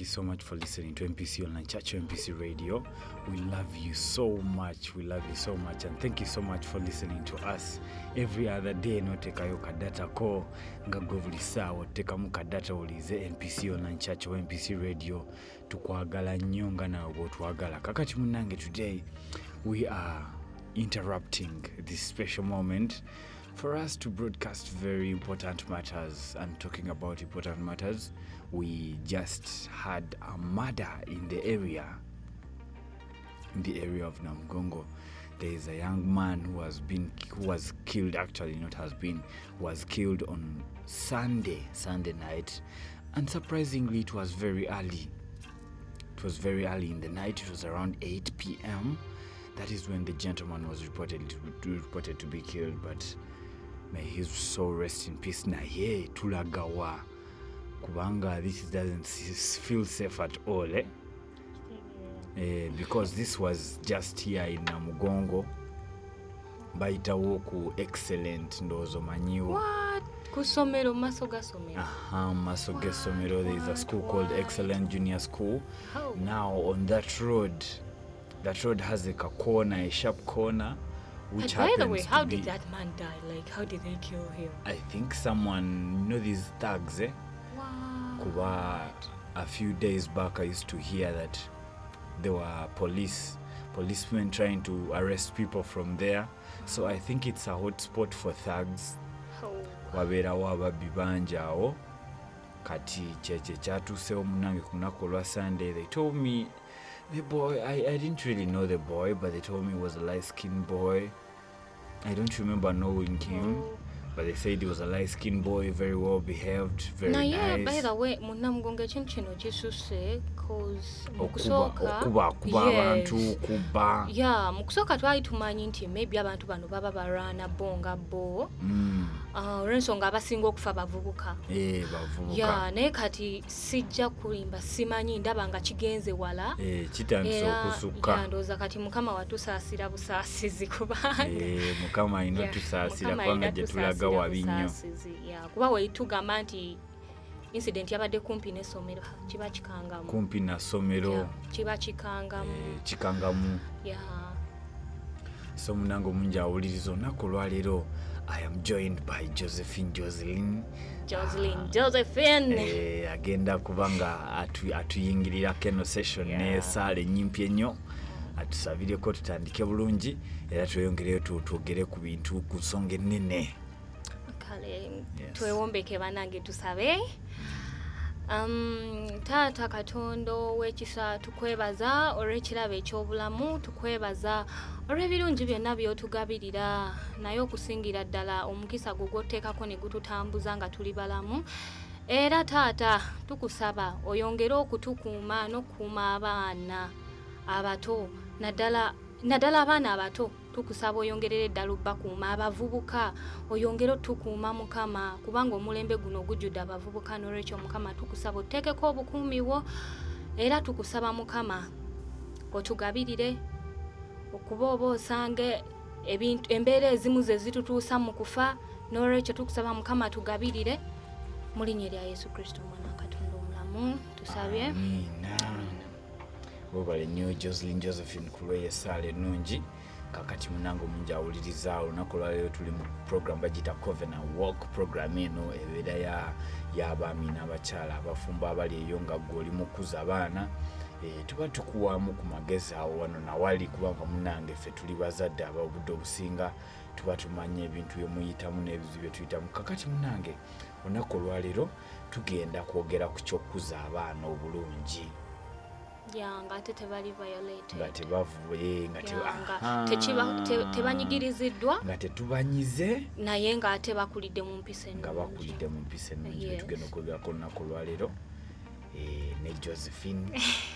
so much for listening to MPC Online Church, MPC Radio. We love you so much. We love you so much. And thank you so much for listening to us every other day. No teka yo kadata ko nga govulisa oteka mu kadata ulize MPC Online Church or MPC Radio. Tukwagala nnyo nga nawe bw'otwagala. Kakati munange, today we are interrupting this special moment for us to broadcast very important matters. And talking about important matters, we just had a murder in the area of Namugongo. There is a young man who was killed on Sunday night, and surprisingly it was very early. It was very early in the night. It was around 8 p.m. That is when the gentleman was reported to be killed, but may his soul rest in peace. Na ye tulagawa kubanga this doesn't feel safe at all, because this was just here in Namugongo bayitawo ku Excellent ndozo manyiwo. What? Kusomero Masoga Somero. Masoga Somero. There is a school called Excellent Junior School. How? Now on that road has a sharp corner, which By happens the way, how to be, did that man die? Like, how did they kill him? I think someone, these thugs, Wow. Kuba, a few days back I used to hear that there were policemen trying to arrest people from there. So I think it's a hot spot for thugs. Oh. Waberawo ababbi banjaawo. Kati cheche kyatuseewo munange ku lunaku olwa Sunday. They told me the boy, I didn't really know the boy, but they told me he was a light-skinned boy. I don't remember knowing him, but they said he was a light-skinned boy, very well behaved, very nice. Yeah, by the way, Munamugongo ekintu kino kisuse cause okuba abantu kuba. Yeah, mu kusooka twali tumanyi nti maybe abantu bano baba barwana bonga bo. Olw'ensonga abasinga okufa bavubuka. Bavubuka. Yeah, naye kati sijja kulimba simanyi ndaba nga kigenze wala. Kitandise okusuka. Yeah, ndowooza kati Mukama watusaasira busaasizi kubanga. Mukama alina tusaasira kubanga gye tulaga wabi nnyo. Kuba weetugamba nti incident yabadde kumpi n'essomero kiba kikangamu. Kumpi na ssomero. Kiba kikangamu. Kikangamu. Yeah. So munango mungi awuliriza olunaku olwaleero. I am joined by Josephine. Agenda kubanga atuyingirira keno session ne saale nnyimpi ennyo. Atusabireko tutandike bulungi era tweyongereyo twogere ku bintu ku nsonga ennene. Kale twewombeke banange tusabe. Taata Katondo w'ekisa tukwebaza olw'ekirabo eky'obulamu, tukwebaza olw'ebirungi byonna by'otugabirira, naye okusingira ddala omukisa gwoteekako ne gututambuza nga tuli balamu. Era taata tukusaba oyongere okutukuuma n'okukuuma abaana abato, naddala abaana abato. Tukusaba oyongerere ddala bakuuma abavubuka, oyongere otukuuma Mukama kubanga omulembe guno gujjudde abavubuka. N'olwekyo Mukama tukusaba oteekeko obukuumi bwo, era tukusaba Mukama otugabirire okuba oba osange embeera ezimu ze zitutuusa mu kufa. N'olwekyo tukusaba Mukama tugabirire mu linnya lya Yesu Kristo omwana wa Katonda omulamu tusabye. Amina. Webale nnyo Josephine ku lw'essaala ennungi. Kakati munango mungi awuliriza olunaku olwaleero tuli mu program bagita Covenant Walk. Program eno ebeera y'abaami n'abakyala abafumbo abali eyo nga gw'oli mukuza abaana. Tuba tukuwaamu ku magezi awo wano nawali kubanga munange ffe tuli bazadde ab'obudde obusinga tuba tumanya ebintu bye muyitamu n'ebizibu bye tuyitamu. Kakati munange olunaku olwaleero tugenda kwogera ku ky'okukuza abaana obulungi. Nga ate tebali violated. Nga tebavuye tebanyigiriziddwa. Nga tetubanyize. Naye nga ate bakulidde mu mpisa ennungi. Nga bakulidde mu mpisa ennungi. Tugenda okwogerako olunaku olwaleero ne Josephine.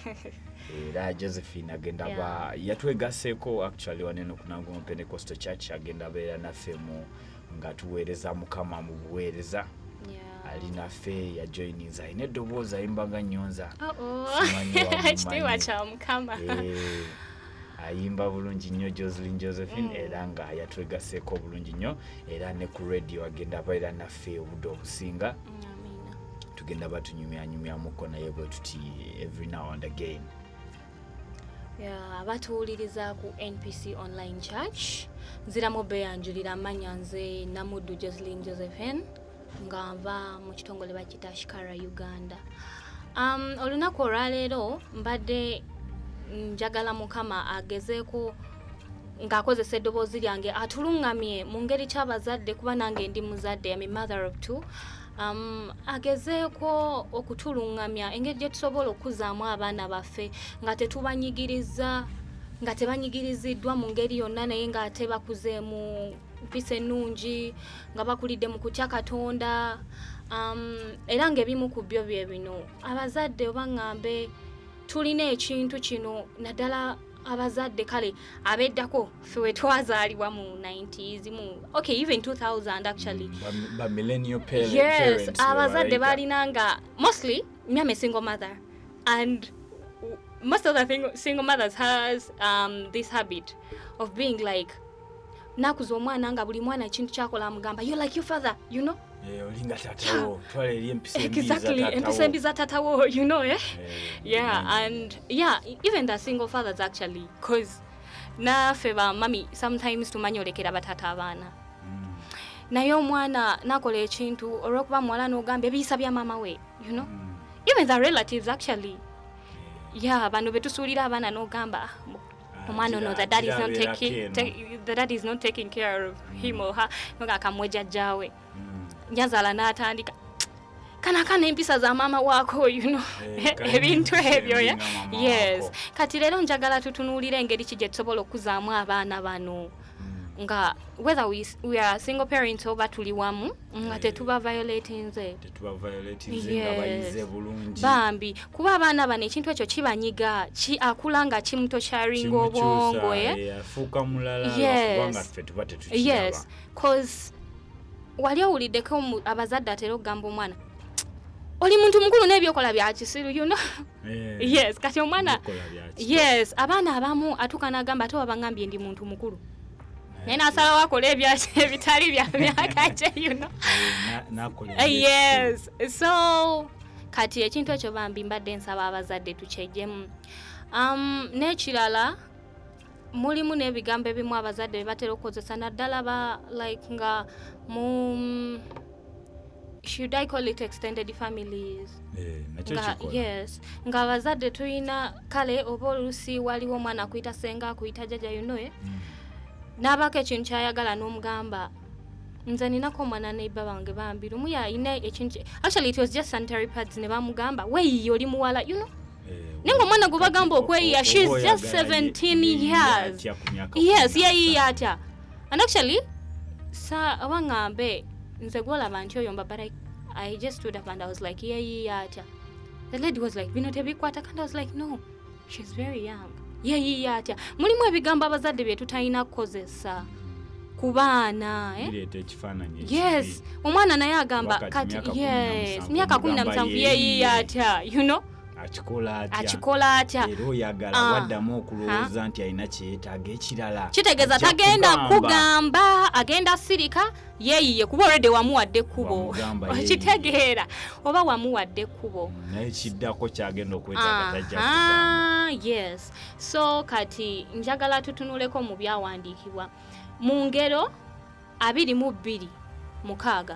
Era Josephine agenda yatwegaseeko actually waneno ku Namugongo Pentecostal Church. Agenda beera naffe nga tuweereza Mukama mu buweereza. Alina fe ya joinings ayina eddoboozi ayimbaga nnyonza. Kitiibwa kya Mukama. Ayimba bulungi nnyo Josephine era nga yatwegaseeko bulungi nnyo era ne ku radio agenda abeera naffe obudde obusinga. tugenda batunyumyamuko naye bwe tuti every now and again. Abatuwuliriza ku NPC Online Church nziramu beyanjulira amanya nze Namuddu Jocelyn Josephine nga nva mu kitongole bakita Shikara Uganda. Olunaku olwaleero mbadde njagala Mukama agezeeko ng'akozesa eddoboozi lyange atulungamye mu ngeri ky'abazadde kuba nange ndi muzadde, I'm a mother of two. Agezeeko okutulungamya engeri gye tusobola okuzaamu abaana baffe nga tetubanyigiriza, nga tebanyigiriziddwa mu ngeri yonna naye ng'ate bakuze mu mpisa ennungi, nga bakulidde mu kutya Katonda. Era ng'ebimu ku byo bye bino abazadde oba ŋŋambe tulina ekintu kino naddala abazadde kale abeddako ffe we twazaalibwa mu 90s okay even 2000 actually ba millennial parents. Yes, abazadde balinanga mostly me I'm a single mother and most of the single mothers has this habit of being like nakuza omwana nga buli mwana ekintu kyakola amugamba you're like your father, you know. Olinga tatawo twale eri empisa embi za tatawo, you know. And even the single fathers actually, cause naffe ba mami sometimes tumanyolekera batata abaana naye omwana nakola ekintu olw'okuba muwala n'ogamba ebiyisa bya mama we, you know. Even the relatives actually, bano betusuulira abaana n'ogamba omwana ono the dad is not taking care of him or her, noga akamwejjajjaawe nyazaala n'atandika kana empisa za mama waako, you know. Ebintu ebyo yes. Kati leero njagala tutunuulire engeri ki gye tusobola okuzaamu abaana bano nga whether we are single parents oba tuli wamu nga tetuba violating nga bayize bulungi bambi kuba abaana bano ekintu ekyo kibanyiga akula nga kimuto kyaringa obwongo afuuka mulala kubanga ffe tuba tetukiraba. Yes, cause wali owuliddeko abazadde atera okugamba omwana oli muntu mukulu n'ebyokola bya kisiru, you know. Yes, kati omwana yes abaana abamu atuuka n'agamba ate wabangambye ndi muntu mukulu naye n'asalawo akola ebitali bya myaka gye, you know. Yes, so kati ekintu ekyo bambi mbadde nsaba abazadde tukyejjemu. N'ekirala mulimu n'ebigambo ebimu abazadde bye batera okukozesa naddala ba like nga should I call it extended families? Yes, nga abazadde tulina kale oba olusi waliwo omwana akuyita senga akuyita jjajja, you know. N'abako ekintu kyayagala n'omugamba nze ninako omwana neiba bange bambi lumu yalina ekintu actually it was just sanitary pads ne bamugamba weeyiye oli muwala, you know. Nengo omwana gwe bagamba okweyiya she's just 17 years. Yes, yeeyiye atya. And actually awangambe nze gwolaba nti oyo mba, but I just stood up and I was like yeeyiye atya. The lady was like bino tebikwata, and I was like no, she's very young. Yeeyiye atya. Mulimu ebigambo abazadde bye tutalina kukozesa ku baana bireeta ekifaananyi. Yes, omwana naye agamba kati yes myaka 17 yeeyiye atya, you know. Akikola atya era oyagala waddamu okulowooza nti alina kyetaaga ekirala kitegeeza tagenda kugamba agenda sirika yeeyiye kuba olwedde wamuwadde kkubo okitegeera oba wamuwadde kkubo naye kiddako kyagenda okwetaaga tajja kugamba. Yes, so kati njagala tutunuleko mu byawandiikibwa mu ngero 22:6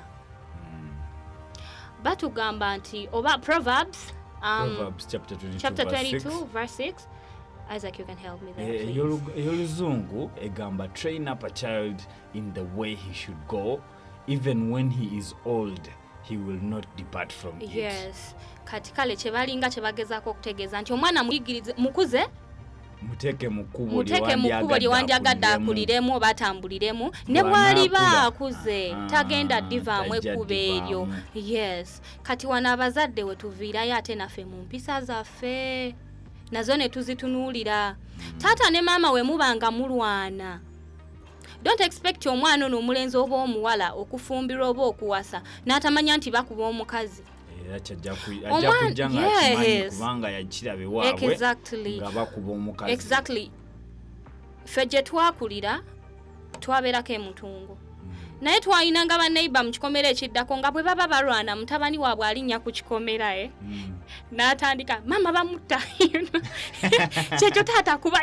batugamba nti oba Proverbs chapter 22 verse 6. Isaac, you can help me there, please. Ey'oluzungu egamba train up a child in the way he should go, even when he is old he will not depart from it. Yes, kati kale kyebalinga kyebagezaako okutegeeza nti omwana mukuze muteeke mu kkubo lye wandyagadde akuliremu oba atambuliremu ne bw'aliba akuze tagenda ddivaamu ekkubo eryo. Yes, kati wano abazadde we tuviirayo ate naffe mu mpisa zaffe nazo ne tuzitunuulira. Taata ne maama we mubanga mulwana, don't expect omwana ono omulenzi oba omuwala okufumbirwa oba okuwasa n'atamanya nti bakuba omukazi. Ajja kujja nga akimanyi kubanga yakirabe waabwe nga bakuba omukazi. Exactly. Ffe gye twakulira twabeerako emutungo naye twayinanga banneiba mu kikomera ekiddako nga bwe baba balwana mutabani waabwe alinnya ku kikomera n'atandika mama bamutta kyekyo taata kuba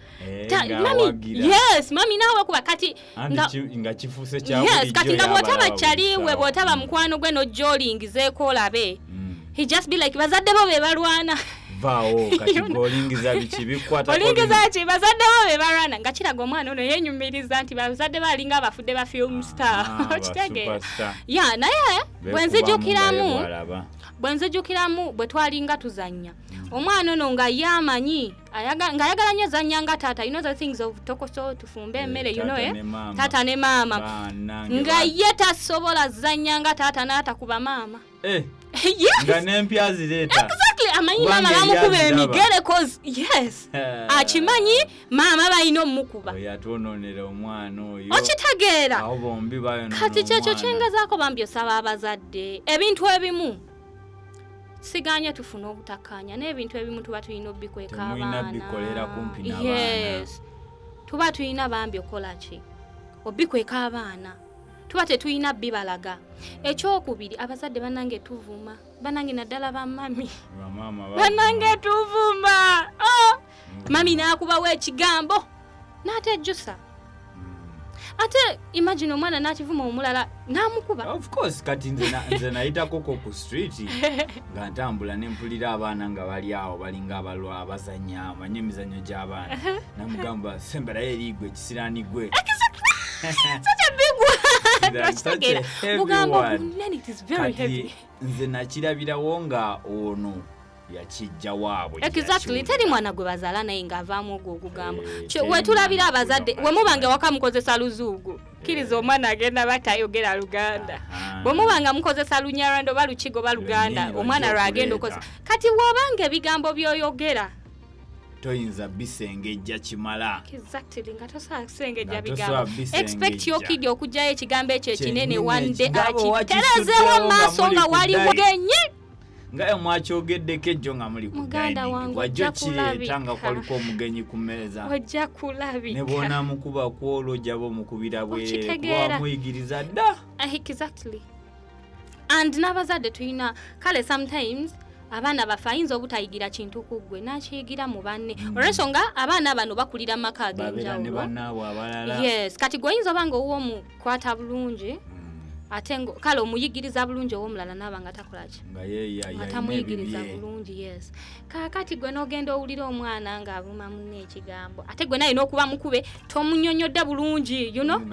mami naawe kuba kati nga kifuuse kya kati nga bw'otaba kyaliwe bw'otaba mukwano gwe n'ojja olingizeeko olabe he just be like bazadde bo be balwana vaawo kati golingiza biki bikwata olingiza ki bazadde bo be balwana nga kiraga omwana ono yeenyumiriza nti bazadde balinga abafudde ba film star okitegeera naye bwenzijukiramu bwe twalinga tuzannya omwana ono nga yamanyi ng'ayagala nnyo zanya nga taata the things of tokoso tufumbe emmere taata ne maama nga ye tasobola zanya nga taata n'atakuba maama nga n'empya zireeta exactly amanyi maama bamukuba emigere cause akimanyi maama balina omukuba yatwonoonera omwana oyo okitegeera awo bombi bayonoona kati kyekyo kyengezaako bambi osaba abazadde ebintu ebimu siganye tufuna obutakkaanya n'ebintu ebimu tuba tulina obikweka abaana tuba tulina bambi okola ki obikweka abaana tuba tetulina bibalaga ekyokubiri abazadde banange tuvuma banange naddala bamami banange tuvuma mami n'akubawo ekigambo n'atejjusa ate imagine omwana n'akivuma omulala n'amukuba of course kati nze nayitako ku street nga ntambula nempulira abaana nga bali awo balinga abalwa abazanya amanye emizanyo gy'abaana namugamba semberayo erigwe ekisiraani gwe such a big one mugamba it is very heavy nze nakirabirawo nga ono yakijja waabwe exactly teri mwana gwe bazaala naye ng'avaamu ogwo ogugamba wetulabira abazadde we mubanga waka mukozesa luzuugu kkiriza omwana agenda batayogera Luganda bwe mubanga mukozesa Lunyarwanda oba Lukigo oba Luganda omwana lwagenda okozesa kati wobanga ebigambo by'oyogera toyinza bisengejja kimala exactly nga tosasengejja bigambo expect yokidi okujjayo ekigambo ekyo ekinene one day akiterezeewo maaso nga waliwo genye ngaye mwakyogeddeko ejjo nga muli ku wajjo kireeta nga kwaliko omugenyi ku mmeeza ojja kulabika ne bw'onaamukuba kwolwo ojjaba omukubira bwere kuba wamuyigiriza dda exactly and n'abazadde tulina kale sometimes abaana bafe ayinza obutayigira kintu ku ggwe n'akiyigira mu banne olw'ensonga abaana bano bakulira mu maka ag'enjawulo kati gw'oyinza oba nga ow'omukwata bulungi ate kale omuyigiriza bulungi ow'omulala naaba nga takolaki atamuyigiriza bulungi kaakati gwe n'ogenda owulira omwana ng'avuma munne ekigambo ate gwe naye n'okuba mukube tomunnyonnyodde bulungi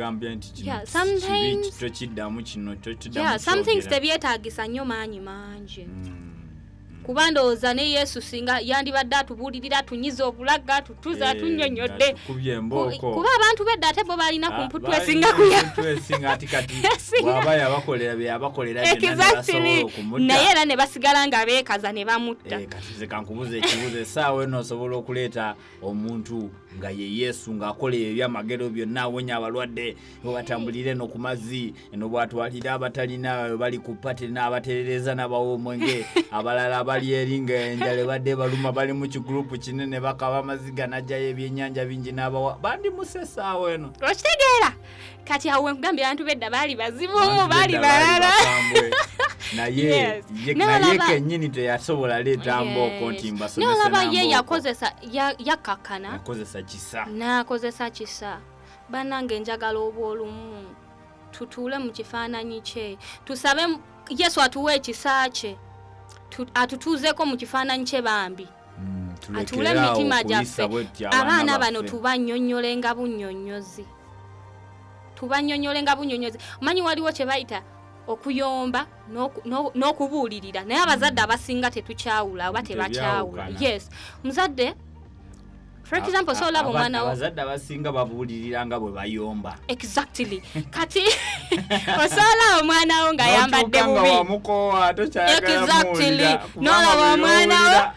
some things tebyetaagisa nnyo maanyi mangi kuba ndowooza ne Yesu singa yandibadde atubuulirira tunyiza obulaga tutuza tunnyonnyodde kuba abantu bedda ate bo balina ku mputu esinga kuyasinga ati kati bw'aba yabakolera byabakolera naye era ne basigala nga beekaza ne bamutta kati kankubuza ekibuzo essaawa eno osobola okuleeta omuntu nga ye Yesu ng'akola ebyamagero byonna awonya abalwadde batambulire no ku mazzi eno bw'atwalira abatalina bali ku pate n'abaterereza n'abawa omwenge abalala bali eringa enjala badde baluma bali mu kigrupu kinene bakaba amaziga najjayo ebyennyanja bingi n'abawa bandi musesaawo eno okitegeera kati awo nkugambye abantu bedda baali bazibumu baali balala naye kennyini teyasobola leeta mbooko nti mbasomese n'olaba ye yakozesa yakkakkana n'akozesa kisa bannange njagala obw'olumu tutuule mu kifaananyi kye tusabe Yesu atuwe ekisa kye atutuuzeeko mu kifaananyi kye bambi atuule mu mitima gyaffe abaana bano tubannyonnyole nga bunnyonnyozi omanyi waliwo kye bayita okuyomba n'okubuulirira naye abazadde abasinga tetukyawula oba tebakyawula muzadde for example so labo mwana abazadde abasinga babuulirira nga bwe bayomba exactly kati osola omwana wo nga yambadde bubi wamukowa tokyayagala exactly n'olaba omwana wo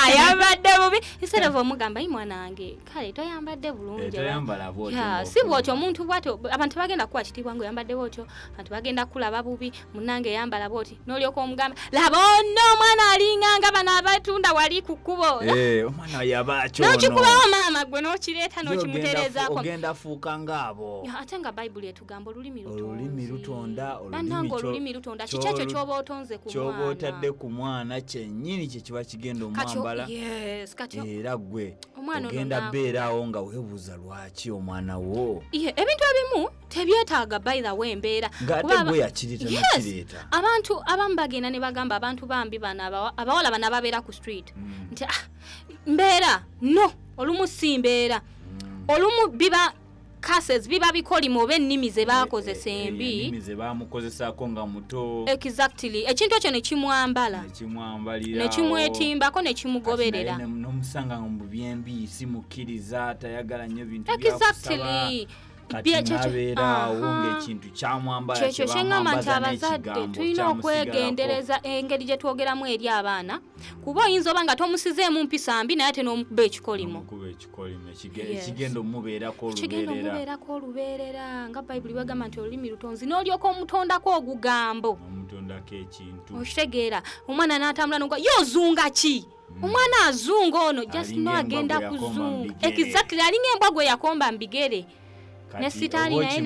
ayambadde bubi instead of omugamba mwana wange kale toyambadde bulungi toyambala bwotyo si bwotyo omuntu bwatyo abantu bagenda kuwa kitiibwa ngo yambadde bwotyo abantu bagenda kulaba bubi munange yambala bwoti n'olyoka omugamba laba ono omwana alinganga bano abatunda wali ku kkubo omwana yabakyono n'okikubawo maama gwe n'okireeta n'okimutereezaako ogenda fuuka ngaabo ate nga bayibuli etugamba olulimi lutonda bannange olulimi lutonda kiki ekyo ky'oba otonze ku mwana ky'oba otadde ku mwana kyennyini kye kiba kigenda omwambala era gwe ogenda beeraawo nga weebuuza lwaki omwana wo ebintu ebimu tebyetaaga by the way embeera ng'ate gwe yakireeta nakireeta abantu abamu bagenda ne bagamba abantu bambi bano abawala bano ababeera ku street nti mbeera no olumu si mbeera olumu biba cases biba bikolimo oba ennimi ze baakozesa embi ennimi ze baamukozesaako nga muto exactly ekintu ekyo ne kimwambala ne kimwetimbako ne kimugoberera n'omusanga mu byembi si mukkiriza tayagala nnyo bintu byakusaba kati ng'ekintu kyamwambala kyekyo kyeŋŋamba nti abazadde tulina okwegendereza engeri gye twogeramu eri abaana kuba oyinza oba nga tomusizeemu mpisa mbi naye ate n'omukuba ekikolimo ekigenda omubeerako olubeerera nga bayibuli bagamba nti olulimi lutonzi n'olyoka omutondako ogugambo omutondako ekintu okitegeera omwana n'atambula n'oga yozunga ki omwana azunga ono just no agenda kuzunga exactly alinga embwa gwe yakomba mbigere ne sitaani naye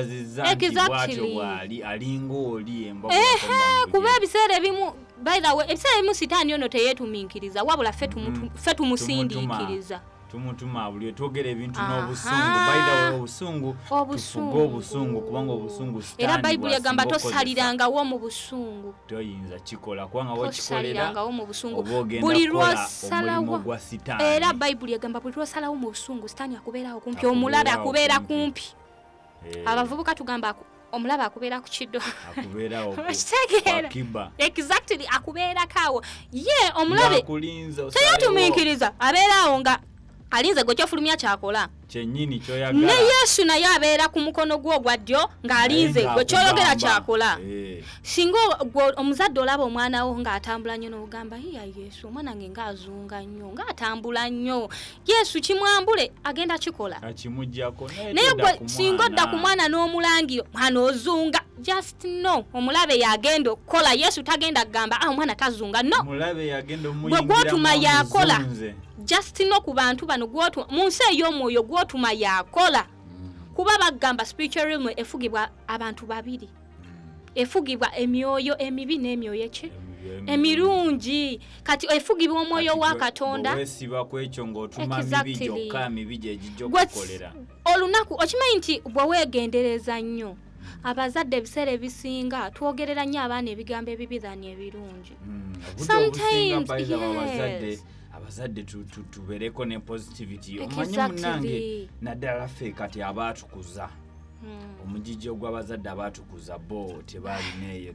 alinga oli kuba ebiseera ebimu by the way ebiseera ebimu sitaani ono teyeetumiikiriza wabula ffe tumusindiikiriza tumutuma buli twogera ebintu n'obusungu by the way obusungu tufuge obusungu kubanga obusungu sitaani era bayibuli yagamba tosalirangawo mu busungu toyinza kikola kubanga wekikolerangawo mu busungu buli lwosalawo era bayibuli yagamba buli lwosalawo mu busungu sitaani akubeerawo kumpi omulabe akubeera kumpi abavubuka tugamba omulabe akubeera ku kiddo akitegeera exactly akubeerako ye omulabe teyetumiikiriza abeeraawo nga alinze gwe kyofulumya kyakola kyennyini kyoyagala ne Yesu naye abeera ku mukono gwo ogwa ddyo ng'alinze gwe kyoyogera kyakola singa omuzadde olaba omwana wo ng'atambula nnyo n'ogamba iya Yesu omwana nge ng'azunga nnyo ng'atambula nnyo Yesu kimwambule agenda kikola akimuggyako naye gwe singa odda ku mwana n'omulangiro mwana ozunga just no omulabe yagenda okukola Yesu tagenda kugamba omwana tazunga no omulabe yagenda omuyingira gwe gwotuma yakola just no ku bantu bano gwotuma mu nsi ey'omwoyo gwotuma yakola kuba bagamba spiritual realm efugibwa abantu babiri efugibwa emyoyo emibi n'emyoyo eki emirungi kati efugibwa omwoyo wa Katonda wesiba kwekyo ng'otuma mibi gyokka mibi gye gijja okukolera olunaku okimanyi nti bwe weegendereza nnyo abazadde ebiseera ebisinga twogerera nnyo abaana ebigambo ebibi dhani ebirungi sometimes abazadde tubeereko ne positivity omanyi munange naddala ffe kati abaatukuza omugijjo gw'abazadde abaatukuza bo tebaalinaeyo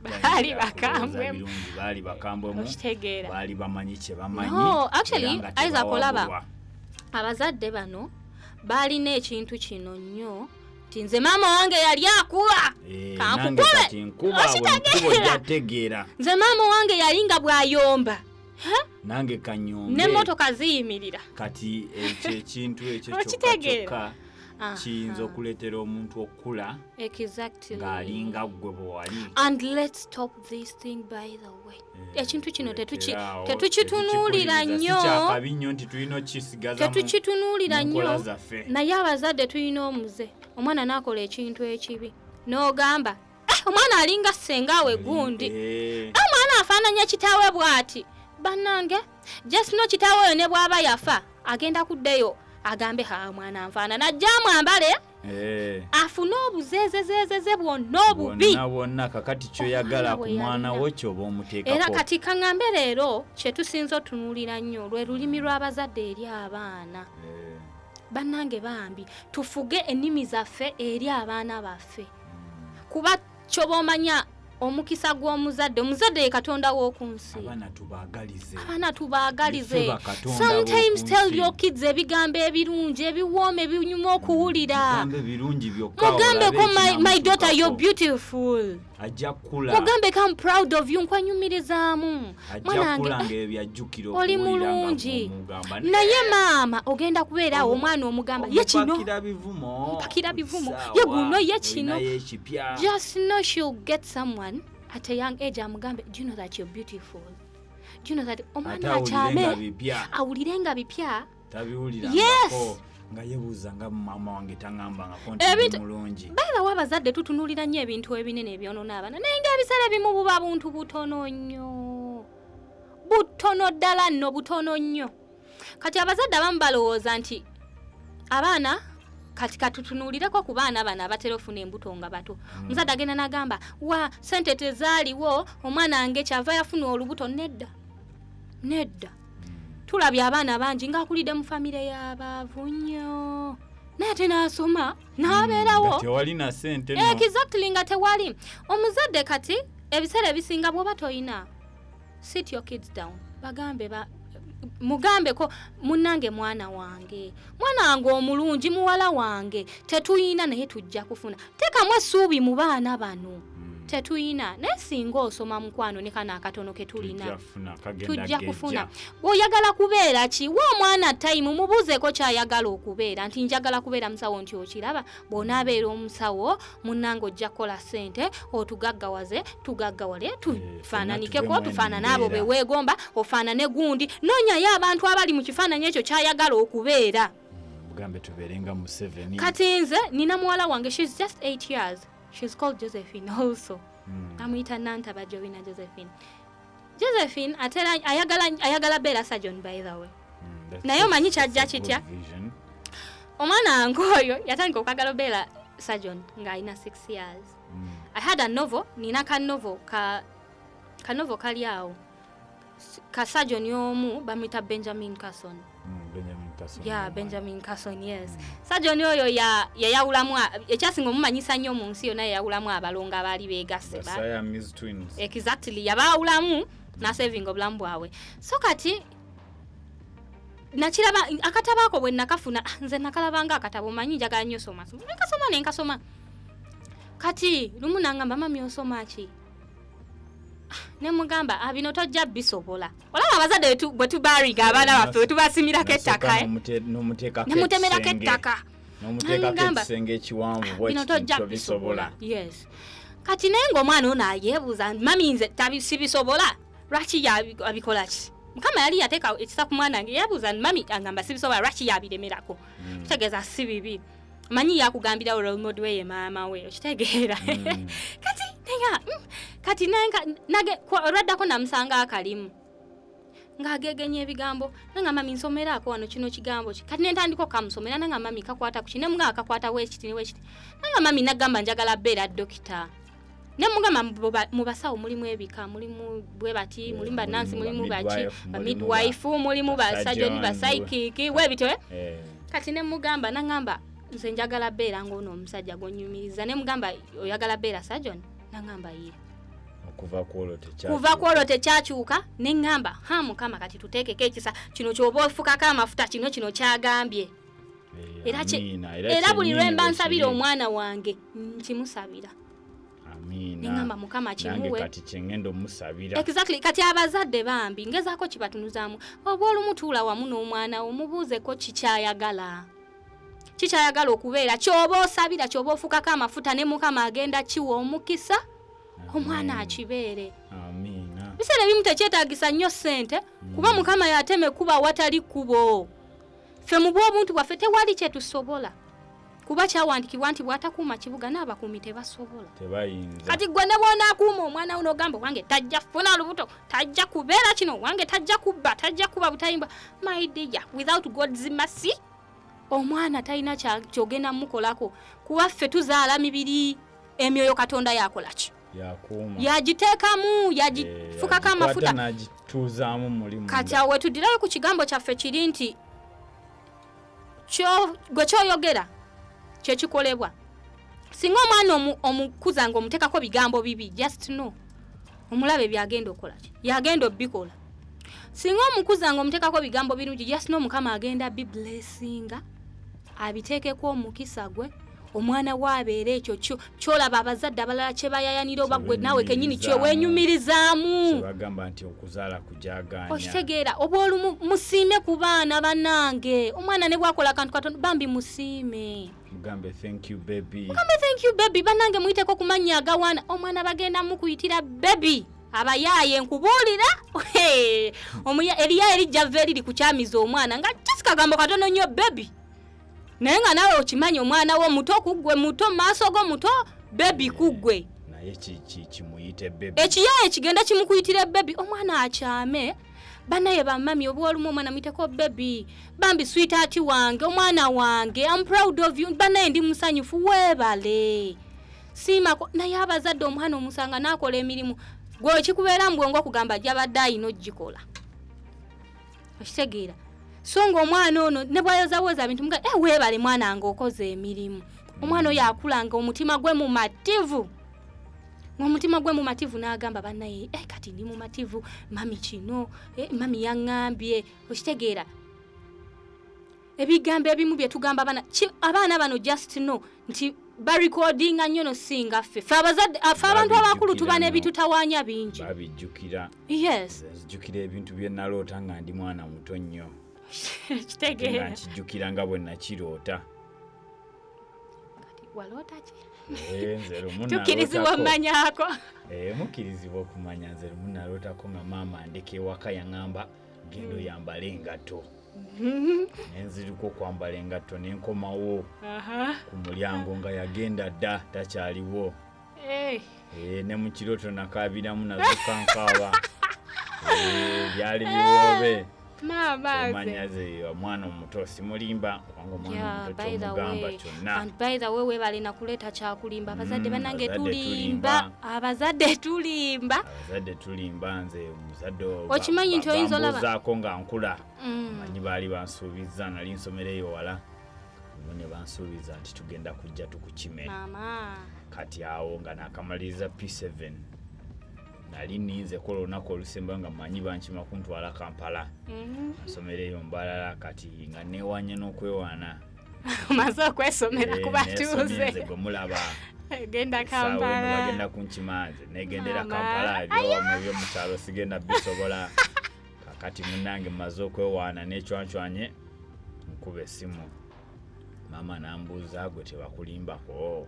baali bakambwemu baali bamanyi kye bamanyi Isaac olaba abazadde bano baalina ekintu kino nnyo nti nze maama wange yali akuba kankukube nze maama wange yali nga bw'ayomba nange kanyombe n'emmotoka ziyimirira kati ekintu ekyo kyokka kiyinza okuleetera omuntu okukula ng'alinga ggwe bwe wali and let's stop this thing by the way ekintu kino tetukitunuulira nnyo tetukitunuulira nnyo naye abazadde tulina omuze omwana n'akola ekintu ekibi n'ogamba omwana alinga ssengawe gundi omwana afaananya kitaawe bw'ati bannange just no kitaawe oyo ne bw'aba yafa agenda kuddeyo agambe mwana nfaanana ajja amwambale afune obuzeezezezeze bwonna obubi bwonna kakati kyoyagala ku mwana wo kyoba omuteekako era kati kaŋŋambe leero kye tusinza otunuulira nnyo lwe lulimi lw'abazadde eri abaana bannange bambi tufuge ennimi zaffe eri abaana baffe kuba kyoba omanya omukisa gw'omuzadde katonda w'oku nsi. Abaana tubaagalize. Sometimes tell your kids ebigambo ebirungi ebiwooma ebinyuma okuwulira. Mugambe ko my daughter you're beautiful. Mugambe ko I'm proud of you nkwanyumirizaamu. Mwanange oli mulungi. Naye maama ogenda kubeera omwana omugamba ye kino. Mpakira bivumo. Ye guno ye kino. Just know she'll get someone at a young age amugambe, do you know that you're beautiful? Do you know that omwana achame awulirenga bipya? Yes. Nga yebuza nga mama wange tangamba nga konti mulungi. Bala wabazadde tutunulira nnyo ebintu ebinene ebyonona abaana. Naye nga ebisere bimu buba buntu butono nnyo. Butono ddala nno butono nnyo. Kati abazadde abamu balowooza nti abaana kati katutunulireko ku baana bana abatera ofuna embuto nga bato. Muzadde agenda n'agamba wa sente tezaaliwo omwana wange kyava yafuna olubuto. Nedda. Tulabye abaana bangi ng'akulidde mu famire y'abaavu nnyo. Naye ate n'asoma n'abeerawo. Tewali na sente no. Exactly nga tewali. Omuzadde kati ebiseera ebisinga bw'oba toyina. Sit your kids down. Mugambe ko munnange mwana wange omulungi muwala wange tetuyina naye tujja kufuna. Tekamu essuubi mu baana bano. Tetuyina naye singa osoma mukwano ne kana akatono ke tulina tujja kufuna. Oyagala kubeera ki? Wa omwana time mubuuzeko kyayagala okubeera nti njagala kubeera musawo nti okiraba bw'onaabeera omusawo munnange ojja kukola ssente otugaggawaze tugaggawale tufaananikeko tufaanane abo be weegomba ofaanane gundi noonyayo abantu abali mu kifaananyi ekyo kyayagala okubeera. Mugambe tubeerenga mu 7. Kati nze nina muwala wange she's just 8 years. She's called Josephine also. Amuyita Nantaba Jovina Josephine. Josephine ayagala beera surgeon by the way. Naye omanyi kyajja kitya? Omwana ngoyo yatandika okwagala beera surgeon nga alina 6 years. I had a novel, nina ka novel kali awo. Ka surgeon y'omu bamuyita Benjamin Carson. Benjamin Carson, yes. Surgeon oyo yayawulamu ekyasinga omumanyisa nnyo mu nsi yonna yayawulamu abalongo abaali beegasse. Siamese twins. Exactly. Yabawulamu n'asaving obulamu bwabwe. So kati nakiraba akatabaako bwe nakafuna nze nakalabanga akatabo manyi njagala nnyo soma. Nkasoma. Kati lumu nangamba mami osoma ki? Ne mugamba bino tojja bisobola. Olaba abazadde bwe tubariga abaana baffe tubasimirako ettaka nemutemerako ettaka n'omuteekako ekisenge ekiwanvu bwekyo tojja bisobola. Yes. Kati naye ng'omwana ono ayeebuuza mami nze sibisobola lwaki abikola ki? Mukama yali yateeka ekisa ku mwana wange yeebuuza mami agamba sibisobola lwaki yabiremerako. Kitegeeza si bibi. Manyi yakugambira role model ye maama we okitegeera. Kati nage olwaddako namusanga akalimu ng'ageegenya ebigambo nanga mami nsomeraako wano kino kigambo ki. Kati nentandika okamusomera nanga mami kakwata ku ki ne mugamba kakwata weekiti ne weekiti nanga mami nagamba njagala beera dokita ne mugamba mu basawo mulimu ebika mulimu bwe bati mulimu bannansi mulimu baki ba midwife mulimu ba surgeon ba psychic webito. Kati ne mugamba nangamba nze njagala beera ng'ono omusajja gonyumiriza ne mugamba oyagala beera surgeon nangamba ye. Kuva kwolwo tekyakyuka ne ngamba Mukama kati tuteekeko ekisa kino ky'oba ofukako amafuta kino kyagambye. Era buli lwemba nsabira omwana wange nkimusabira. Ne ngamba Mukama kimuwe. Kati kyengenda omusabira. Exactly. Kati abazadde bambi ngezaako kibatunuzaamu oba olumutuula wamu n'omwana omubuuzeko kikyayagala okubeera ky'oba osabira ky'oba ofukako amafuta ne Mukama agenda kiwa omukisa omwana akibeere. Amiina. Biseera ebimu tekyetaagisa nnyo ssente kuba Mukama yateme kuba watali kubo. Ffe mu bw'obuntu bwaffe tewali kye tusobola kuba kyawandikibwa nti bw'atakuuma kibuga n'abakuumi tebasobola. Tebayinza. Kati gwe ne bw'onaakuuma omwana wo n'ogamba wange tajja kufuna lubuto tajja kubeera kino wange tajja kubba tajja kuba butayimba. My dear, without God's mercy omwana talina kyogenda mukolako kuba ffe tuzaala mibiri emyoyo Katonda yakola ki? Yakuuma. Yagiteekamu yagifukako amafuta. Najituuzaamu mulimu. Kati awo tudirayo ku kigambo kyaffe kiri nti gwe kyoyogera kye kikolebwa. singa omwana omukuza ngo omutekako bigambo bibi just know omulabe byagenda okola yagenda obikola. Singa omukuza ngo omutekako bigambo birungi just know mukama agenda bi blessinga abiteekeko omukisa gwe omwana wabeere ekyo kyolaba abazadde abalala kye bayayanira oba gwe nawe kenyini kye wenyumirizaamu bagamba nti okuzaala kujaganya okitegeera oba olumu musiime ku baana bannange omwana ne bwakola akantu katono bambi musiime mugambe thank you baby bannange muyiteko ku mannya agawaana omwana bagenda mukuyitira baby abayaaye nkubuulira eriya erijja vve eriri kukyamiza omwana nga kisikagambo katono nnyo baby naye nga nawe okimanya omwana wo muto kuggwe muto maaso go muto baby kuggwe naye kimuyite baby ekiyaaye kigenda kimukuyitira baby omwana akyame banaye bamami obwolumu omwana muyiteko baby bambi sweetheart wange omwana wange I'm proud of you banaye ndi musanyufu weebale siimako naye abazadde omwana omusanga n'akola emirimu gwe kikubeera mbwongo okugamba gyabadde ayina ogikola okitegeera so ng'omwana ono ne bwayozawoza bintu mga weebale mwana nga okoze emirimu omwana oyo akulanga omutima gwe mumativu omutima gwe mumativu n'agamba bannaye kati ndi mumativu mami kino mami yaŋŋambye okitegeera ebigambo ebimu bye tugamba abaana bano just know nti barecordinga nnyo no singa ffe abazadde abantu abakulu tuba n'ebitutawaanya bingi babijjukira yes zijjukira ebintu bye naloota nga ndi mwana muto nnyo kitegeera nkijjukira nga bwe nakiroota waloota ki nze lumu tukirizibwa omumanyako mukirizibwa okumanya nze lumu nalootako nga maama andeka ewaka yaŋŋamba genda oyambala engatto nenziriko okwambala engatto nenkomawo ku mulyango nga yagenda dda takyaliwo ne mu kirooto nakaabiramu nazokankaaba byali biwoobe omanyaze omwana omuto simulimba kubanga omwana omuto tomugamba kyonna and by the way webale nakuleeta kyakulimba abazadde bannange tulimba abazadde tulimba nze omuzadde okimanyi nti oyinza olaba bambuzaako nga nkula manyi baali bansuubiza nali nsomero eyo wala ne bansuubiza nti tugenda kujja tukukime kati awo nga nakamaliriza P7 nali ninze kola olunaku olusemba nga manyi bankima kuntwala Kampala nsomero eyo mbalala kati nga newanye n'okwewaana maze okwesomera kubatuuze nze gwe mulaba genda Kampala bagenda kunkima nze negendera Kampala ebyo mu kyalo sigenda bisobola kakati munnange maze okwewaana n'ecwancwanye nkuba essimu mama nambuuza gwe tebakulimbako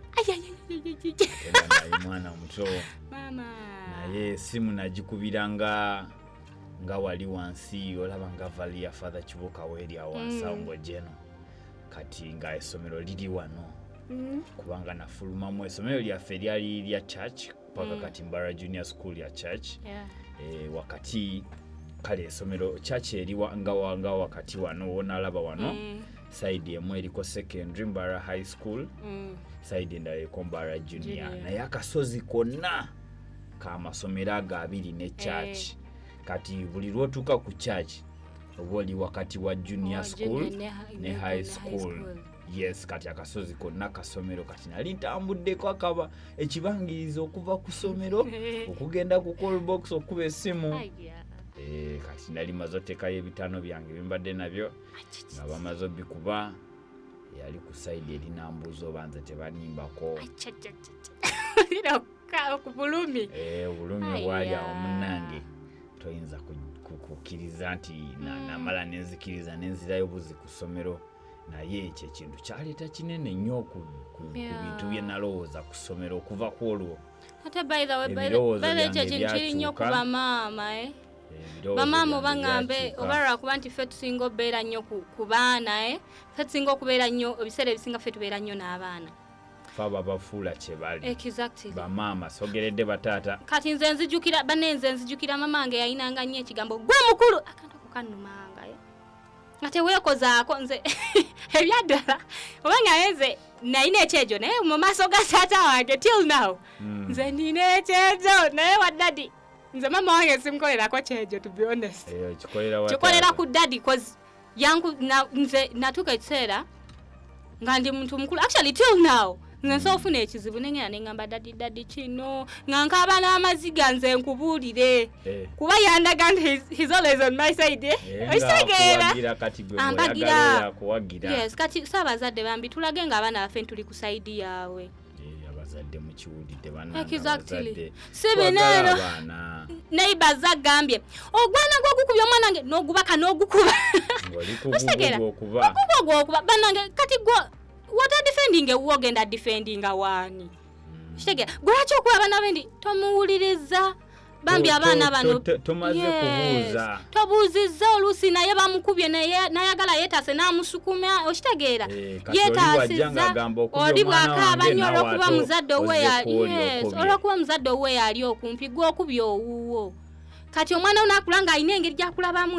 naye mwana muto naye essimu nagikubira nga wali wansi olaba nga Valia Father Kibuka weeri awansi awo ng'ojeno kati nga essomero liri wano kubanga nafulumamu essomero lyaffe lyali lya church paka kati Mbara Junior School ya church wakati kale essomero church eri nga wakati wano wonalaba wano side emu eriko secondary Mbara High School side endala eriko Mbara Junior naye akasozi konna kamasomero ago abiri ne church kati buli lwotuuka ku church oba oli wakati wa junior school ne high school yes kati akasozi konna kasomero kati nali ntambuddeko akaba ekibangiriza okuva ku somero okugenda ku call box okuba essimu kati nali maze oteekayo ebitaano byange bimbadde nabyo nga bamaze obikuba yali ku side eri nambuuza oba nze tebanimbako bulumi bulumi bwali awo munnange toyinza kukkiriza nti namala nenzikiriza nenzirayo buzi ku ssomero naye ekyo ekintu kyaleeta kinene nnyo ku bintu bye nalowooza ku ssomero okuva ku olwo ate by the way ekyo kintu kiri nnyo ku bamaama bamaama obaŋŋambe oba lwakuba nti ffe tusinga okubeera nnyo ku baana ffe tusinga okubeera nnyo ebiseera ebisinga ffe tubeera nnyo n'abaana faba bafuula kye bali exactly bamaama sogeredde bataata kati nze nzijukira mamange yayinanga nnyo ekigambo gwe mukulu akantu kokannumanga ate weekozaako nze ebyaddala oba nga nze nalina ekyejo naye mu maaso ga taata wange till now nze nina ekyejo naye wa daddy nze mama wange simukolerako kyejo to be honest kikolera ku daddy cause nze natuuka ekiseera nga ndi muntu mukulu actually till now nze nsofuna ekizibu nengena nengamba dadi kino nga nkaba n'amaziga nze nkubuulire kuba yandaga nti he's always on my side okitegeera kati gwe oyagala okuwagira yes kati saabazadde bambi tulage nga abaana baffe tuli ku side yaabwe abazadde mu kiwulidde bannange exactly sibinero neighbors agambye ogwana gw'okukubya omwana wange n'ogubaka n'ogukuba okuba bannange kati what are defending a war and defending a one shege gwacho kuba bana bendi tomuwuliriza bambi abana bano tomaze kubuuza tobuuziza olusi naye bamukubye nayagala yetase namusukuma okitegeera yetasiza oli bwakaaba nnyo olwokuba muzadde olwokuba muzadde owe yali okumpi gw'okubya owuwo kati omwana onakula nga alina engeri gyakulabamu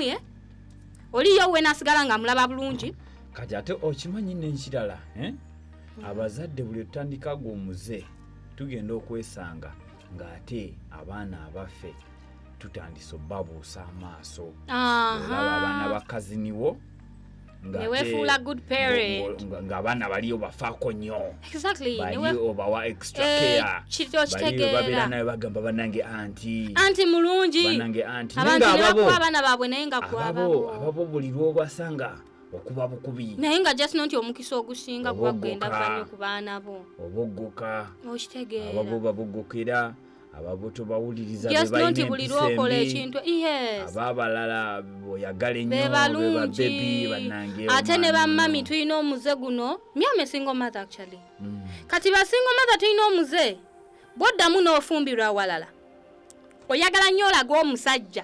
oliyo we nasigala nga mulaba bulungi kati ate okimanyi n'ekirala abazadde buli tutandika gw'omuze tugenda okwesanga ng'ate abaana abaffe tutandise obbabuusa amaaso olaba abaana bakaziniwo newefuula good parent ng'abaana baliyo bafaako nnyo exactly baliyo obawa extra care baliyo babeera naye bagamba bannange anti mulungi bannange anti abaana baabwe naye nga ababo buli lw'obasanga okuba bukubi naye nga just nti omukisa ogusinga gwagenda nnyo ku baana bo oboggoka okitegeera ababo babogokera ababo tobawuliriza just nti buli lwokola ekintu ababalala boyagala ennyo bebabebi bannange ate ne bammami tulina omuze guno myame single mother actually kati basingle mother tulina omuze boddamu n'ofumbirwa walala oyagala nnyo olaga omusajja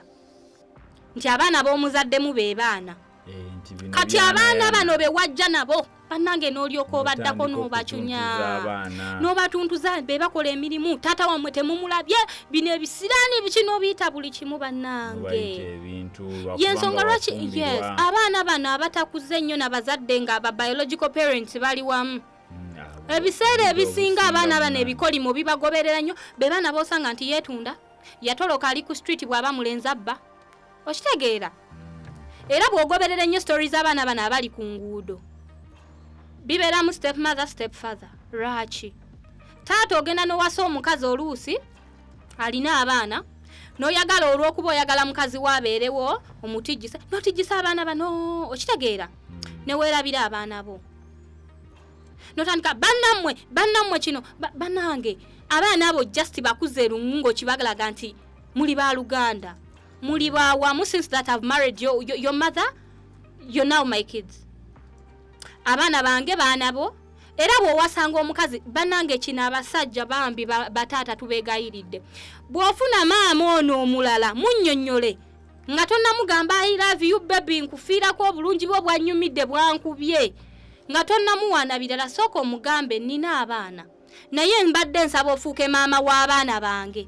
nti abaana b'omuzaddemu be baana kati abaana bano be wajja nabo bannange n'olyoka obaddako n'obacunya n'obatuntuza be bakola emirimu taata wammwe temumulabye bino ebisiraani bikino biyita buli kimu bannange yensonga lwaki abaana bano abatakuze ennyo n'abazadde nga ba biological parents bali wamu ebiseera ebisinga abaana bano ebikolimo bibagoberera nnyo be baana boosanga nti yeetunda yatoloka ali ku street bw'aba mulenzi abba okitegeera era bw'ogoberera ennyo stories abaana bano abali ku nguudo bibeera mu step mother step father lwaki taata ogenda n'owasa omukazi oluusi alina abaana n'oyagala olw'okuba oyagala mukazi waabeerewo omutijjisa n'otijjisa abaana bano okitegeera ne weerabira abaana bo n'otandika bannammwe kino bannange abaana abo just bakuze lungu ng'okibagalaga nti muli ba Luganda muli bawamu since that I've married your mother you're now my kids abaana bange baanabo era bw'owasanga omukazi bannange kino abasajja bambi bataata tubeegayiridde bw'ofuna maama ono omulala munnyonnyole nga tonnamugamba I love you baby nkufiirako obulungi bwo bwannyumidde bwankubye nga tonnamuwaana birala sooka omugambe nina abaana naye mbadde nsaba ofuuke maama w'abaana bange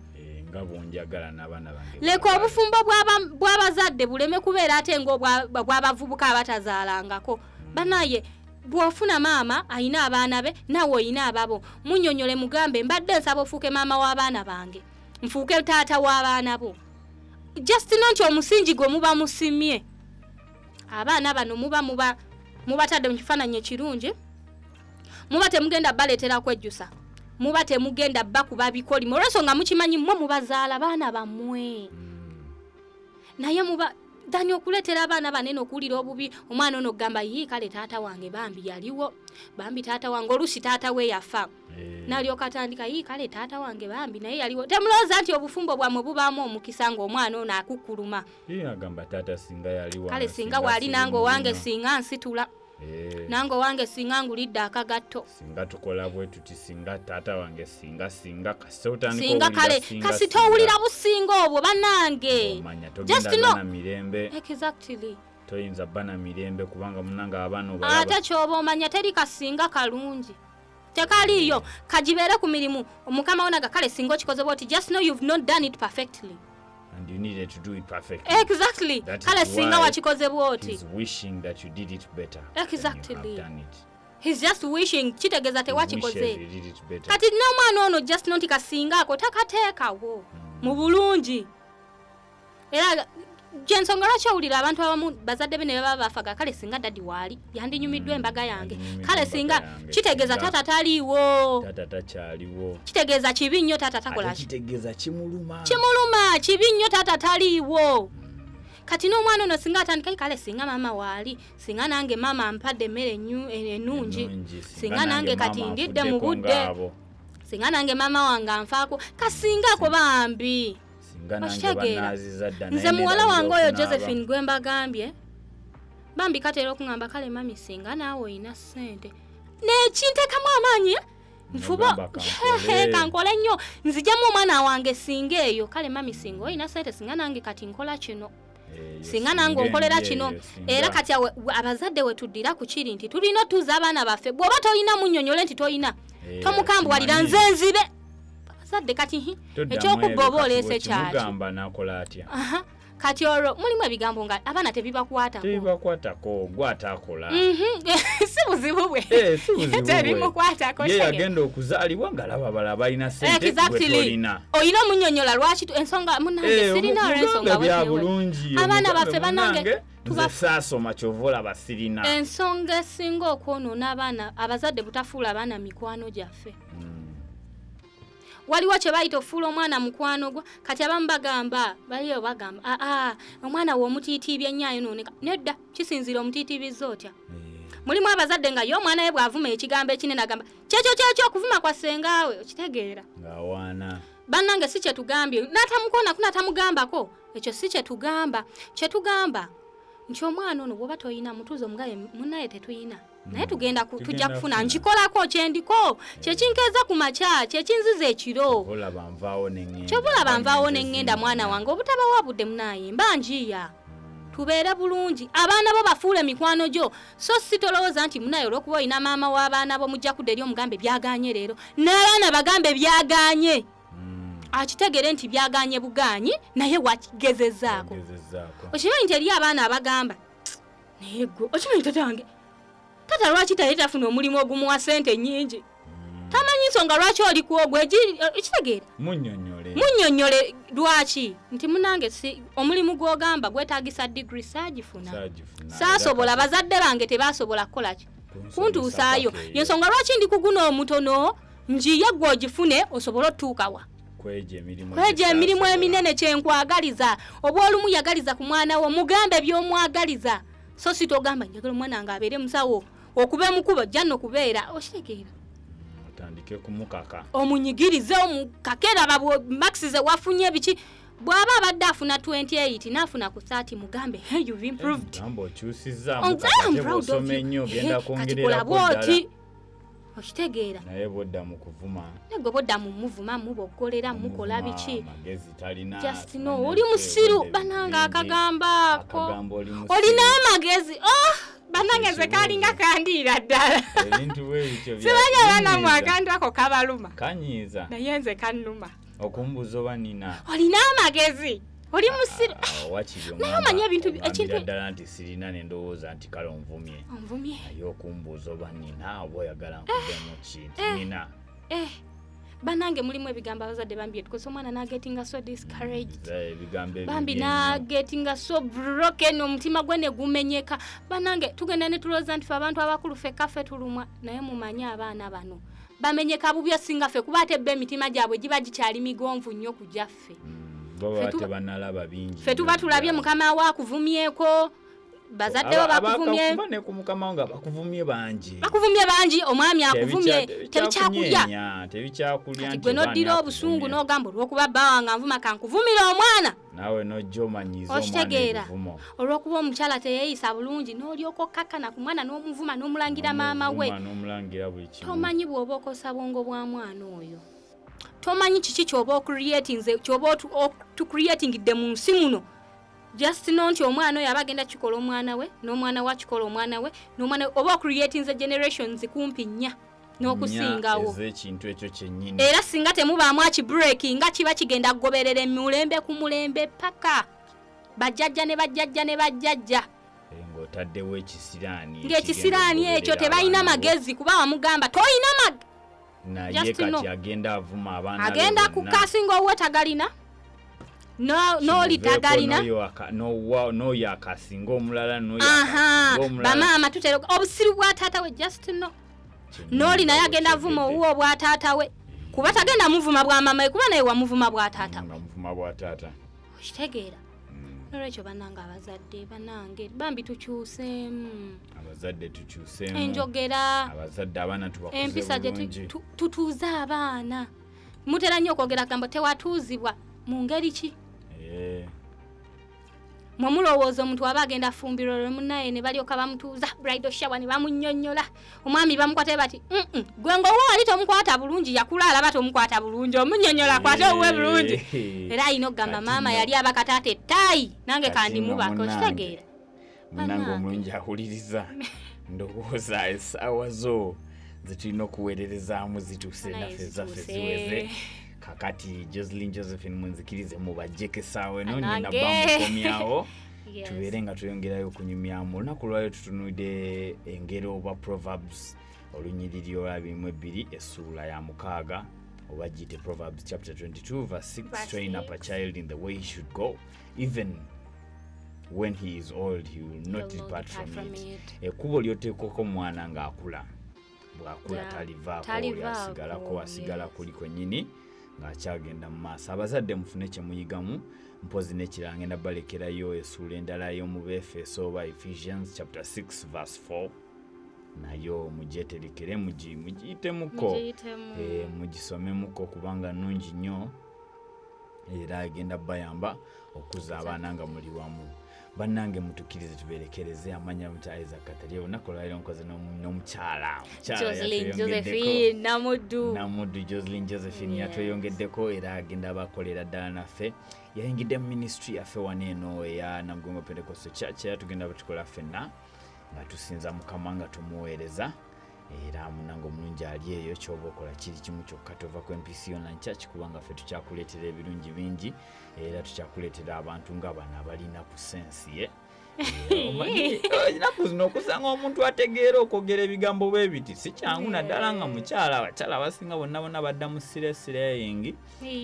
leka obufumbo bw'abazadde buleme kubeera ate ng'obw'abavubuka abatazaalangako banaye bw'ofuna maama ayina abaana be nawe oyina ababo munnyonnyole mugambe mbadde nsaba ofuuke maama w'abaana bange nfuuke taata w'abaana bo just nti omusingi gwe muba musimye abaana bano mubatadde mu kifaananyi ekirungi muba temugenda baleetera kwejjusa muba temugenda bakuba bikolimo olw'ensonga mukimanyi mmwe mubazaala baana bammwe naye muba dani okuleetera abaana banene okuwulira obubi omwana ono okugamba yii kale taata wange bambi yaliwo bambi taata wange oluusi taata we yafa n'alyoka atandika yii kale taata wange bambi naye yaliwo temulowooza nti obufumbo bwammwe bubaamu omukisa ng'omwana ono akukkuluma kale singa waali nange owange singa nsitula nange wange singa ngulidde akagatto singa tukola bwe tuti singa taata wange singa singa kale kasi towulira businga obwo bannange just no mirembe exactly toyinza bana mirembe kubanga munanga abaana ate kyoba omanya teri kasinga kalungi tekaliyo kajibeere ku mirimu omukama wonaga kale singa okikoze bwoti just know you've not done it perfectly and you needed to do it perfectly. Exactly. Kale singa wachikoze bwoti. He's wishing that you did it better. Exactly. You have done it. He's just wishing kitegeza te wachikoze. Kati no mwana ono just noti kasinga ako takateeka wo. Mu bulungi. era gyensonga lwaki owulira abantu abamu bazadde be ne baba bafaga kale singa dadi waali yandinyumiddwa embaga yange kale singa kitegeeza tata taliiwo tata takyaliwo kitegeeza kibi nnyo tata takola kitegeeza kimuluma kibi nnyo tata taliiwo kati n'omwana ono singa atandika kale singa maama waali singa nange maama ampadde emmere ennungi singa nange kati ndidde mu budde singa nange maama wange anfaako kasingako bambi nze muwala wange oyo Josephine gwe mbagambye bambi kateera okuŋŋamba kale mami singa naawe olina ssente nekintekamu amaanyi nfuba kankole nnyo nzijamu omwana wange singa eyo kale mami singa olina ssente singa nange kati nkola kino singa nange onkolera kino era kati abazadde we tuddira ku kiri nti tulina otuuza abaana baffe bw'oba tolina munnyonnyole nti tolina tomukambwalira nze nzibe abazadde kati ekyokubba oba oleese kyaki kati olwo mulimu ebigambo nga abaana tebibakwatako gw'ataakola si buzibu bwe tebimukwatako ye yagenda okuzaalibwa ng'alaba balaba balina ssente gwe tolina olina omunnyonnyola lwaki ensonga munange sirina olw'ensonga bya bulungi abaana baffe banange tubasaasoma kyova olaba sirina ensonga esinga okwonoona abaana abazadde butafuula abaana mikwano gyaffe waliwo kye bayita ofuula omwana mukwano gwa kati abamu bagamba baliyo bagamba omwana we omutiitiibye nnyo ayonooneka nedda kisinziira omutiitiibizza otya mulimu abazadde nga ye omwana we bw'avuma ekigambo ekinene agamba kyekyo okuvuma kwa ssengaawe okitegeera ng'awaana bannange si kye tugambye n'atamukoonako n'atamugambako ekyo si kye tugamba nti omwana ono bw'oba toyina mutuuze omugabe munnaye tetuyina naye tujja kufuna nkikolako kyendiko kyekinkeeza ku makya kyekinziza ekiro kyobulaba nvaawo neŋŋenda mwana wange obutabawa budde munaaye mba njiya tubeere bulungi abaana bo bafuule mikwano gyo so si tolowooza nti munaaye olw'okuba olina maama w'abaana bo mujja kudda eri omugambe byaganye leero n'abaana bagambe byaganye akitegere nti byaganye buganyi naye wakigezezaako okimanyi nti eri abaana abagamba naye gwe okimanyi tatange tata lwaki taye tafuna omulimu ogumuwa ssente nnyingi tamanyi nsonga lwaki oli ku ogwo ekitegeera munnyonnyole lwaki nti munange si omulimu gw'ogamba gwetaagisa digiri saagifuna saasobola bazadde bange tebaasobola kukolaki kuntuusaayo yensonga lwaki ndi kuguna omutono njiye gwe ogifune osobole otuukawa kweja emirimu eminene kyenkwagaliza oba olumu yagaliza ku mwana wo mugambe by'omwagaliza so si togamba njagala omwana nga abeere musawo okuba mukuba jjanno kubeera okitegeera otandike kumukaka omunyigirize omukakera babo maxize wafunye biki bw'aba abadde afuna 28 n'afuna ku 30 mugambe hey you've improved ngambo okyusizza mukaka osome nnyo genda kwongerera ddala okitegeera naye bodda mu kuvuma nego bodda mu muvuma muboggolera mukola biki magezi talina just no oli musiru bananga akagamba ko olina amagezi bananga ze kalinga kandiira ddala ebintu bwebityo sibanya bana mu akantu ako kabaluma kanyiza naye nze kannuma okumbuza oba nina olina amagezi oli musiru naye omanya ebintu ekintu ddala nti sirina nendowooza nti kale onvumye naye okumbuuza oba nina oba oyagala nkuddemu kinti nina banange mulimu ebigambo abazadde bambi etukosa omwana nagetinga so discouraged bambi nagetinga so broken omutima gwe ne gumenyeka banange tugenda ne tulowooza nti fe abantu abakulu ffe kaffe tulumwa naye mumanye abaana bano bamenyeka bubi osinga ffe kuba ate bba emitima gyabwe giba gikyali migonvu nnyo kujjaffe ffe tuba tulabye mukama we akuvumyeko bazadde bo bakuvumye ne ku mukama nga bakuvumye bangi omwami akuvumye tebikyakulya gwe noddira obusungu n'ogamba olw'okuba bba wange nvuma kankuvumira omwana naawe nojja omanyiza okitegeera olw'okuba omukyala teyeeyisa bulungi n'olyoka okkakkana ku mwana n'omuvuma n'omulangira maama we tomanyi bw'oba okosa bwongo bwa mwana oyo tomanyi kiki ky'oba otucreatingidde mu nsi muno just know nti omwana oyo aba agenda kikola omwana we n'omwana we akikola omwana we n'omwana oba ocreatinze generations kumpi nnya n'okusingawo ekintu ekyo kyennyini era singa temubaamu akibreaki nga kiba kigenda kugoberera emulembe ku mulembe paka bajjajja ne bajjajja ng'otaddewo ekisiraani ng'ekisiraani ekyo tebalina magezi kuba wamugamba toyina naye kati agenda avuma abaana agenda kukasinga owuwe tagalina n'olitagalina n'oyo akasinga omulala n'oyo bamaama tutera obusiru bwa taata we just no n'oli naye agenda avuma owuwo bwa taata we kuba tagenda muvuma bwa mama we kuba naye wamuvuma bwa taata we muvuma bwa taata okitegeera nolwekyo bannange abazadde bannange bambi tukyuseemu enjogera abazadde abaana tubakuze empisa gye tutuuze abaana mutera nnyo okwogera gambo tewatuuzibwa mu ngeri ki mwe mulowooza omuntu aba agenda afumbirwa lwe munnaye ne balyoka bamutuuza bridal shower ne bamunnyonnyola omwami bamukwata bati gwe ng'owa wali tomukwata bulungi yakula alaba tomukwata bulungi omunnyonnyola akwate owuwe bulungi era alina okugamba maama yali abakataata ettaayi nange kandimubako kitegeera munnange omulungi awuliriza ndowooza essaawa zo zetulina okuweererezaamu zituuse naffe zaffe ziweze kakati Jocelyn Josephine munzikirize mubajjeko essaawa eno nina bamukomyawo tubeere nga tuyongerayo okunyumyamu olunaku lwayo tutunuudde engero oba Proverbs olunyiriri olwa 22 essuula ya 6 oba giyite Proverbs chapter 22 verse 6 train up a child in the way he should go even when he is old he will not depart from it. Ekkubo lyoteekako omwana ng'akula bw'akula talivaako asigala kuli kwennyini ng'akyagenda mu maaso. Abazadde mufune kye muyigamu mpozi n'ekirala ngenda balekerayo essuula endala y'omu Befeso oba Ephesians chapter 6 verse 4 nayo mugyeterekere mugiyitemuko mugisomemuko kubanga nnungi nnyo era agenda bayamba okuza abaana nga muli wamu. Bannange mutukirize tuberekereze amanya muta Isaac Katalia olunaku lwaliro nkoze n'omukyala Jocelyn Josephine Namuddu Jocelyn Josephine yatweyongeddeko era agenda abakolera ddala naffe yayingidde mu ministry yaffe wano eno eya Namugongo Pentecostal Church era tugenda batukola ffenna nga tusinza Mukama nga tumuweereza era munango omulungi ali eyo kyoba okola kiri kimu kyokka tova ku MPC Online Church kubanga ffe tukyakuleetera ebirungi bingi era tukyakuleetera abantu nga bano abalina ku sensi ye naku zino okusanga omuntu ategeera okwogera ebigambo bwe biti si kyangu naddala nga mukyala abakyala abasinga bonna badda mu sireyingi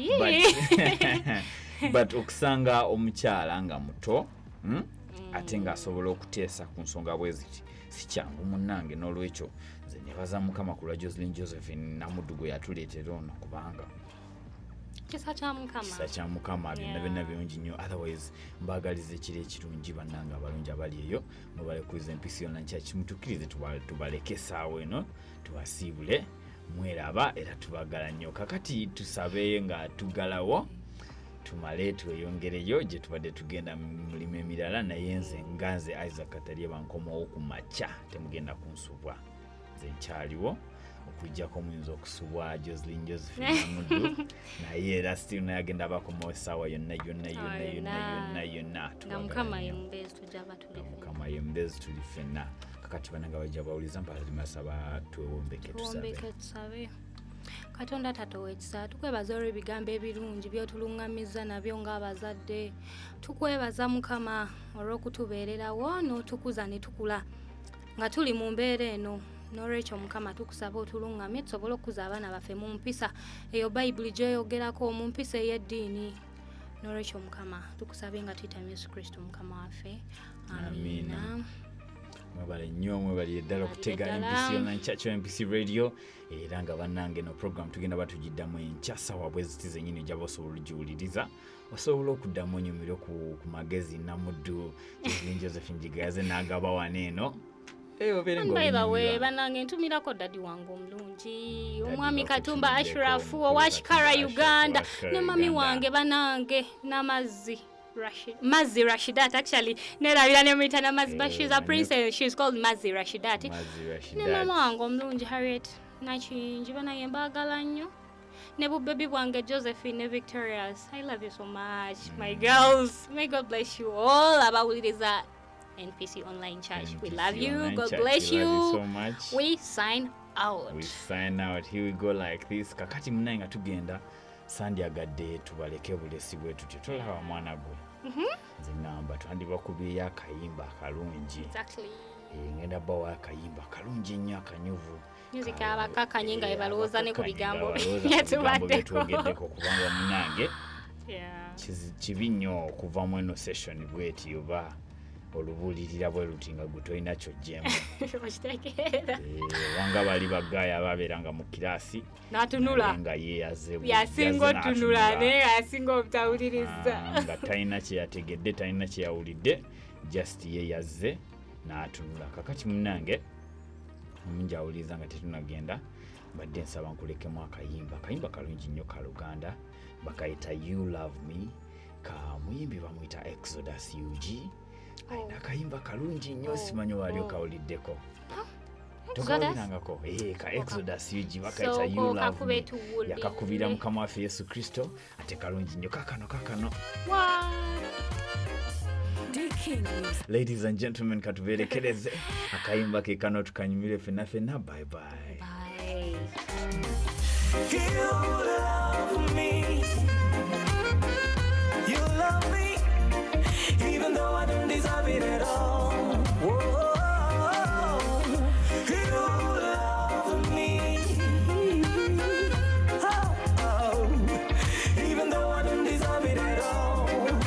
but okusanga omukyala nga muto ate ng'asobola okuteesa ku nsonga bwe ziti si kyangu munnange n'olwekyo nze nebaza Mukama ku lwa Jocelyn Josephine Namuddu gwe yatuleetera ono kubanga kisa kya Mukama byonna birungi nnyo. Otherwise mbaagaliza ekiro ekirungi bannange abalungi abali eyo mubalekuriza MPC Online Church mutukirize tubaleke essaawa eno tubasiibule mweraba era tubagala nnyo. Kakati tusabe nga tuggalawo tumale tweyongereyo gye tubadde tugenda mu mulimu emirala naye nze nganze Isaac Katalia bankomawo ku makya temugenda kunsubwa nze nkyaliwo okujjako muyinza okusubwa Jocelyn Josephine Namuddu naye era still naye agenda abakomawo essaawa yonna Mukama ye mbezi tuli ffenna. Kakati bananga bajja bawuliza mpala timasaba tuwombeke tusabe. Katonda tatowekisa tukwebaza olw'ebigambo ebirungi by'otuluŋŋamizza nabyo ng'abazadde. Tukwebaza Mukama olw'okutubeererawo n'otukuza ne tukula nga tuli mu mbeera eno. N'olwekyo Mukama tukusaba otuluŋŋamye tusobole okukuza abaana baffe mu mpisa eyo Bayibuli gy'oyogerako mu mpisa ey'eddiini. N'olwekyo Mukama tukusabe nga tuyita Yesu Kristo Mukama waffe. Amiina. Mwebale nnyo mwebali ddala okutega MPC Online Church MPC Radio era nga bannange no program tugenda batugiddamu enkya ssaawa bwe ziti zennyini gy'aba osobola ogiwuliriza osobola okuddamu onyumire ku magezi Namuddu Jocelyn Josephine Gigayaze n'agaba wano eno we bannange ntumirako dadi wange omulungi omwami Katumba Ashrafu owakikara Uganda ne mami wange bannange Mazzi Rashidat actually nerabira ne mwita na Mazzi but she's a princess, she's called Mazzi Rashidat ne mama wange omulungi Harriet Nakingi banaye mbagala nnyo ne bubebi bwange Josephine ne Victorious. I love you so much my girls. May God bless you all abawuliriza NPC Online Church. We love you. God bless you. Love you so much. We sign out. Here we go like this. Kakati munanga tugenda Sandi agadde tubaleke bulesi bwetu tetolaba mwana gwe. Zinamba twandiba kubiya akayimba akalungi. Exactly. Ngenda bawa akayimba akalungi nnyo akanyuvu. Music abakakanye nga ebalooza ne ku bigambo byetubadde tugeddeko kubanga munange Yeah. kibi nnyo okuvamu eno session bweti oba olubuulirira bwe luti nga gwe tolina kyojjemu. Okitegeera. Wanga bali baggaaya ababeeranga mu kiraasi N'atunula. nga yeeyaze Yasinga otunula naye yasinga obutawuliriza. nga talina kye yategedde talina kye yawulidde just yeeyaze n'atunula. Kakati munnange omungi awuliriza nga tetunagenda badde nsaba nkulekemu akayimba kalungi nnyo ka Luganda bakayita You Love Me ka muyimbi bamuyita Exodus UG. Ayina akayimba kalungi nnyo simanyi wali okawuliddeko. Tokawulirangako ka Exodus UG bakayita You Love Me yakakubira Mukama waffe Yesu Kristo ate kalungi nnyo kakano. Ladies and gentlemen, katuberekereze akayimba ke kano tukanyumire fena. Bye bye. Bye. You love me. You love me, even though I don't deserve it at all. Whoa, you love me. Oh, even though I don't deserve it at all.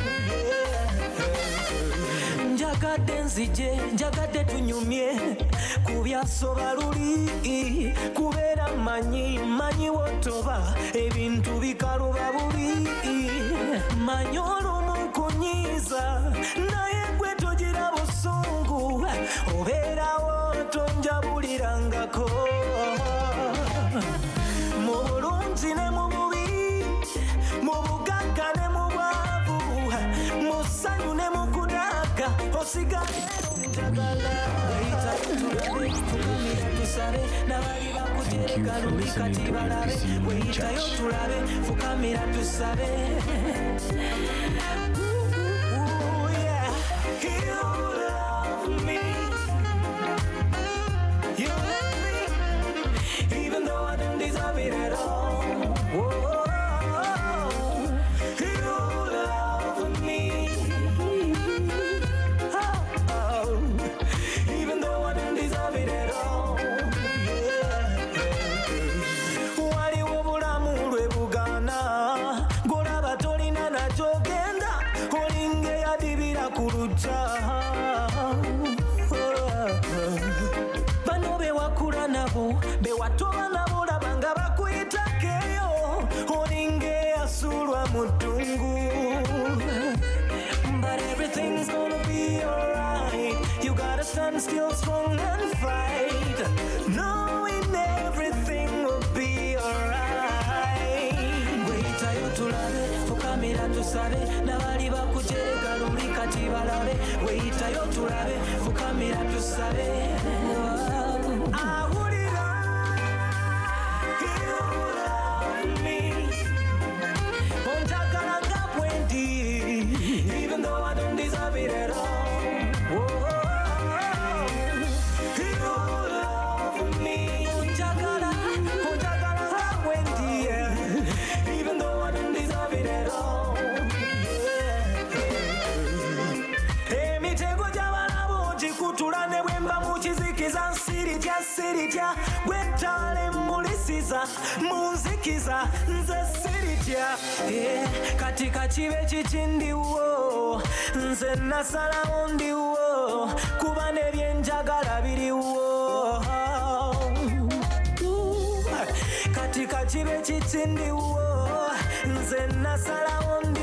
Njagadde nzije, njagadde tunyumye kubyasoba luli kubeera manyi wotoba ebintu bikaluba bubi manyi olumu kunyiiza naye gwe togira busungu obeerawo tonjabulirangako mu bulungi ne mu bubi mu bugagga ne mu bwavu mu ssanyu ne mu kudaaga osigale njagala even though I don't deserve it at all. Whoa, you love me. Even though I don't deserve it at all. Waliwo bulamu lwe bugaana golaba tolina nakyogenda olinga eyadibira ku lujja bano bewakula nabo bewatoba nabo laba nga bakuyitakeyo olinga eyasuulwa mu ddungu. But everything's gonna be alright. You gotta stand still strong and fight, knowing everything will be alright. Weyitayo tulabe, fukamira tusabe, n'abali bakujerega luli kati balabe. Weyitayo tulabe, fukamira tusabe. Awulira, you love me. Onjagala nga bwendi, even though I don't deserve it at all. Even though I don't deserve it at all. Emitego gy'abalabo gikutula ne bwe mba mu kizikiza nsiritya gwetale mulisiza munzikiza nze siritya katika kibe kikindiwo nze nasalawo ndiwo kuba nebyenjagala biriwo katika kibe kikindiwo nze nasalawo ndiwo